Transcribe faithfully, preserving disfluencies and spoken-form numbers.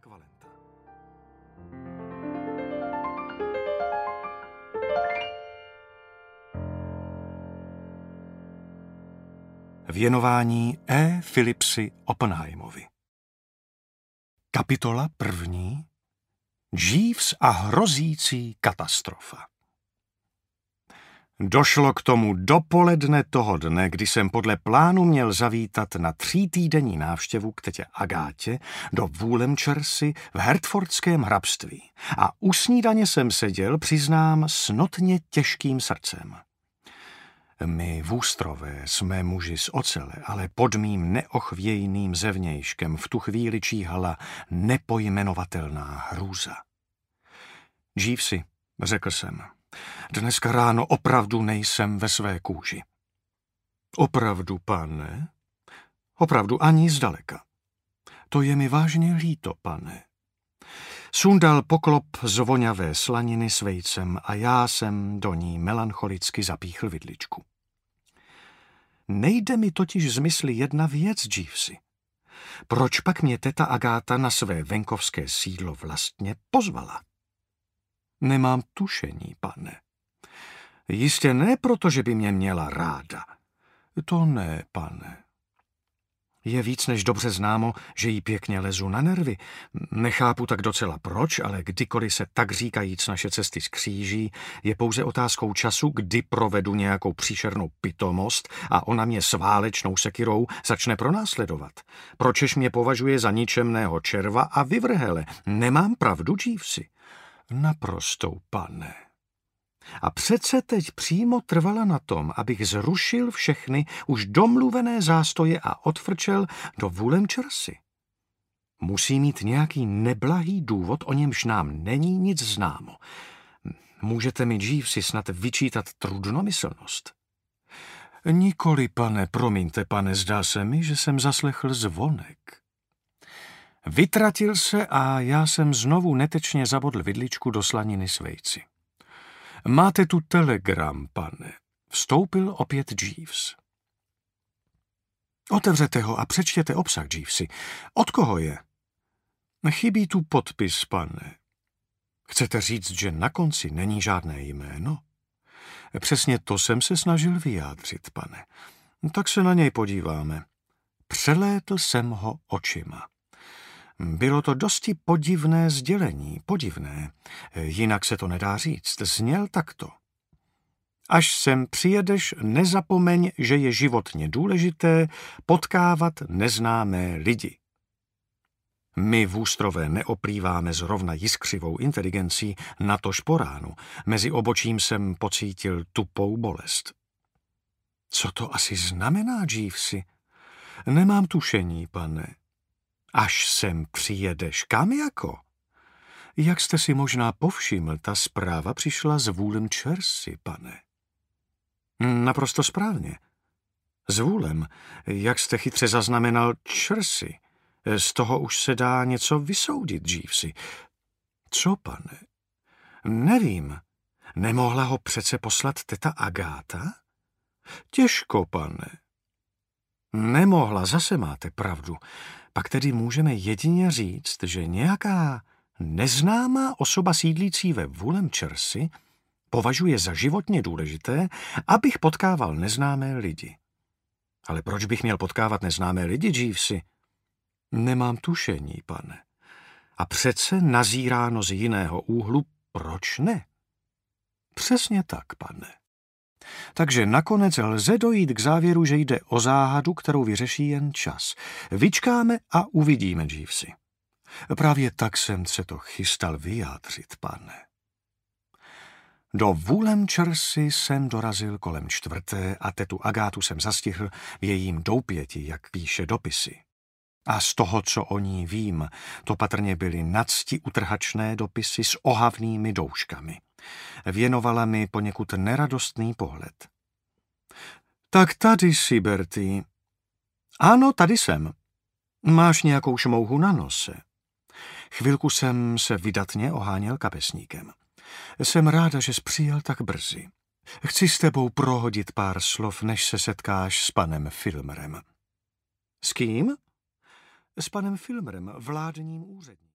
Marek Valenta. Věnování E. Philipsi Oppenheimovi. Kapitola první. Jeeves a hrozící katastrofa. Došlo k tomu dopoledne toho dne, kdy jsem podle plánu měl zavítat na třítýdenní návštěvu k tetě Agátě do Woolhampshire v Hertfordském hrabství a u snídaně jsem seděl, přiznám, s notně těžkým srdcem. My Woosterové jsme muži z ocele, ale pod mým neochvějným zevnějškem v tu chvíli číhala nepojmenovatelná hrůza. Jeevesi, řekl jsem, dneska ráno opravdu nejsem ve své kůži. Opravdu, pane? Opravdu ani zdaleka. To je mi vážně líto, pane. Sundal poklop z voňavé slaniny s vejcem a já jsem do ní melancholicky zapíchl vidličku. Nejde mi totiž z mysli jedna věc, Jeevesi. Proč pak mě teta Agáta na své venkovské sídlo vlastně pozvala? Nemám tušení, pane. Jistě ne proto, že by mě měla ráda. To ne, pane. Je víc než dobře známo, že jí pěkně lezu na nervy. Nechápu tak docela proč, ale kdykoliv se tak říkajíc naše cesty skříží, je pouze otázkou času, kdy provedu nějakou příšernou pitomost a ona mě s válečnou sekyrou začne pronásledovat. Pročež mě považuje za ničemného červa a vyvrhele. Nemám pravdu, Jeevesi? Naprostou, pane. A přece teď přímo trvala na tom, abych zrušil všechny už domluvené zástoje a odfrčel do Woolhampshire. Musí mít nějaký neblahý důvod, o němž nám není nic známo. Můžete mi, Jeevesi, snad vyčítat trudnomyslnost? Nikoli, pane, promiňte, pane, zdá se mi, že jsem zaslechl zvonek. Vytratil se a já jsem znovu netečně zabodl vidličku do slaniny s vejci. Máte tu telegram, pane. Vstoupil opět Jeeves. Otevřete ho a přečtěte obsah, Jeevesi. Od koho je? Chybí tu podpis, pane. Chcete říct, že na konci není žádné jméno? Přesně to jsem se snažil vyjádřit, pane. Tak se na něj podíváme. Přelétl jsem ho očima. Bylo to dosti podivné sdělení, podivné, jinak se to nedá říct, zněl takto. Až sem přijedeš, nezapomeň, že je životně důležité potkávat neznámé lidi. My Woosterové neoplýváme zrovna jiskřivou inteligencí, natož po ránu. Mezi obočím jsem pocítil tupou bolest. Co to asi znamená, Jeevesi? Nemám tušení, pane. Až sem přijedeš, kam jako? Jak jste si možná povšiml, ta zpráva přišla z Woolhampshire, pane. Naprosto správně. Z Woolem, jak jste chytře zaznamenal, Čersey. Z toho už se dá něco vysoudit, Jeevesi. Co, pane? Nevím. Nemohla ho přece poslat teta Agáta? Těžko, pane. Nemohla, zase máte pravdu. Pak tedy můžeme jedině říct, že nějaká neznámá osoba sídlící ve Woolhampshire považuje za životně důležité, abych potkával neznámé lidi. Ale proč bych měl potkávat neznámé lidi, Jeevesi? Nemám tušení, pane. A přece nazíráno z jiného úhlu, proč ne? Přesně tak, pane. Takže nakonec lze dojít k závěru, že jde o záhadu, kterou vyřeší jen čas. Vyčkáme a uvidíme, Jeevesi. Právě tak jsem se to chystal vyjádřit, pane. Do Woolhampshire jsem dorazil kolem čtvrté a tetu Agátu jsem zastihl v jejím doupěti, jak píše dopisy. A z toho, co o ní vím, to patrně byly nadsti utrhačné dopisy s ohavnými douškami. Věnovala mi poněkud neradostný pohled. Tak tady jsi, Bertie. Ano, tady jsem. Máš nějakou šmouhu na nose. Chvilku jsem se vydatně oháněl kapesníkem. Jsem ráda, že jsi přijel tak brzy. Chci s tebou prohodit pár slov, než se setkáš s panem Filmerem. S kým? S panem Filmerem, vládním úředníkem.